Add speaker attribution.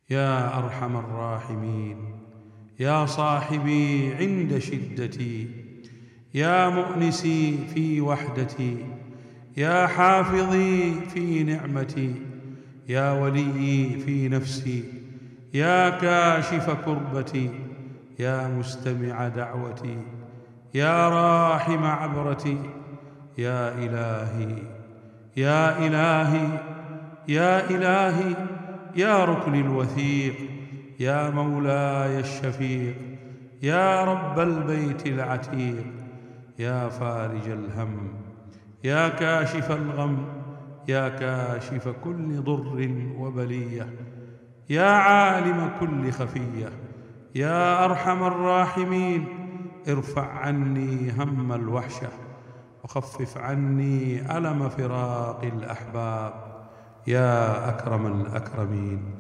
Speaker 1: يا أرحم الراحمين، يا صاحبي عند شدتي، يا مؤنسي في وحدتي، يا حافظي في نعمتي، يا وليي في نفسي، يا كاشف كربتي، يا مستمع دعوتي، يا راحم عبرتي، يا إلهي يا إلهي يا إلهي، يا ركني الوثيق، يا مولاي الشفيق، يا رب البيت العتيق، يا فارج الهم، يا كاشف الغم، يا كاشف كل ضر وبلية، يا عالم كل خفية، يا أرحم الراحمين، ارفع عني هم الوحشة وخفف عني ألم فراق الأحباب، يا أكرم الأكرمين.